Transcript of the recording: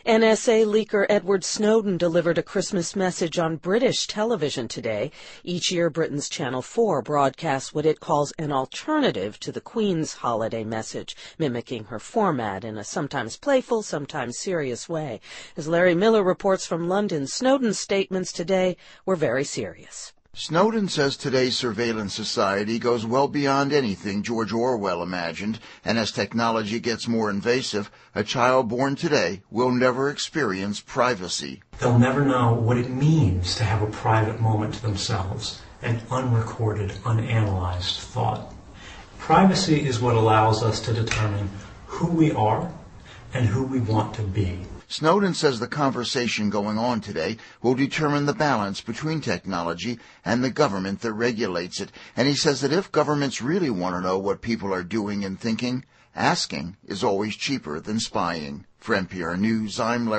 NSA leaker Edward Snowden delivered a Christmas message on British television today. Each year, Britain's Channel 4 broadcasts what it calls an alternative to the Queen's holiday message, mimicking her format in a sometimes playful, sometimes serious way. As Larry Miller reports from London, Snowden's statements today were very serious. Snowden says today's surveillance society goes well beyond anything George Orwell imagined, and as technology gets more invasive, a child born today will never experience privacy. They'll never know what it means to have a private moment to themselves, an unrecorded, unanalyzed thought. Privacy is what allows us to determine who we are and who we want to be. Snowden says the conversation going on today will determine the balance between technology and the government that regulates it. And he says that if governments really want to know what people are doing and thinking, asking is always cheaper than spying. For NPR News, I'm Larry